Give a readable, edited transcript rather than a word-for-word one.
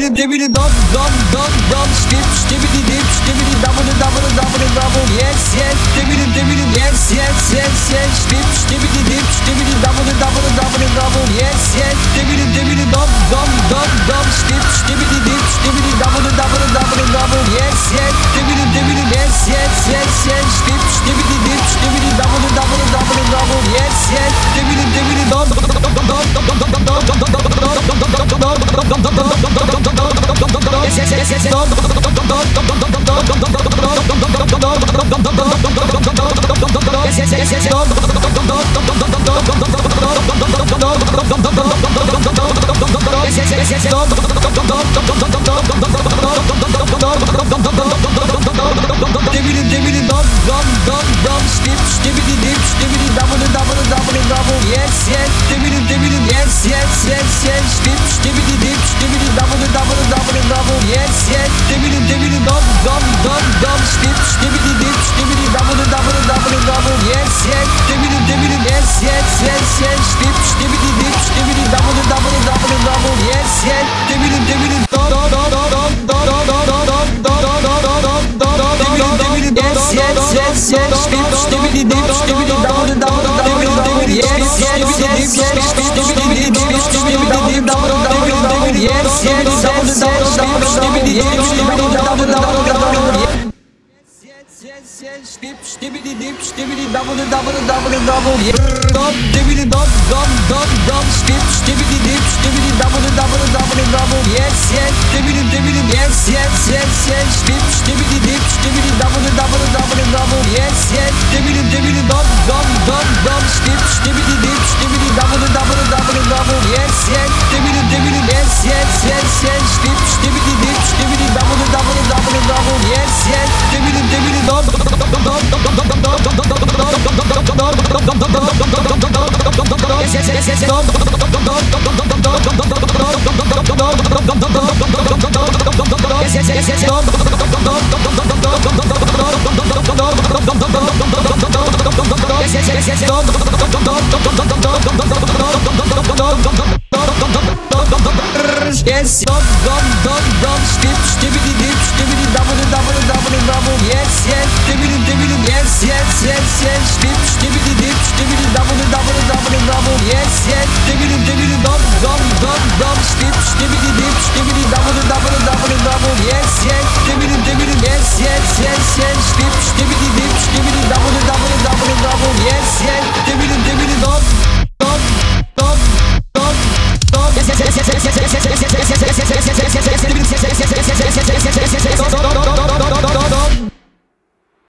dibidi dum dum dum dum skip skibidi dip skibidi double double double double yes yes dibidi dibidi yes yes yes yes skip skibidi dip skibidi double double double double yes yes dibidi dibidi dum dum dum dum skip skibidi dip skibidi double double double double yes yes dibidi dibidi yes yes yes yes skip skibidi dip skibidi double double double double yes yes dibidi dibidi dum yes yes yes yes yes yes yes skip skibidi dip skibidi double double double double dum dibidi dum dum dum dum skip skibidi dip skibidi double double double double yes yes dibidi dibidi yes yes yes yes skip skibidi dip skibidi double double double double yes yes dibidi dibidi dum dum dum dum skip skibidi dip skibidi double double double double yes yes dibidi dibidi yes yes yes yes skip skibidi dip skibidi double double double double yes yes dibidi dibidi dum yes dum dum dum dum skip skibidi dip skibidi double double double double yes yes dibidi dibidi yes yes yes yes skip skibidi dip skibidi double double double double yes yes dibidi dibidi dum dum dum dum skip skibidi dip skibidi double double double double yes yes dibidi dibidi yes yes yes yes skip skibidi dip skibidi double double double double yes yes dibidi dibidi dum dum dum dum yes yes yes yes yes yes yes yes yes yes yes yes yes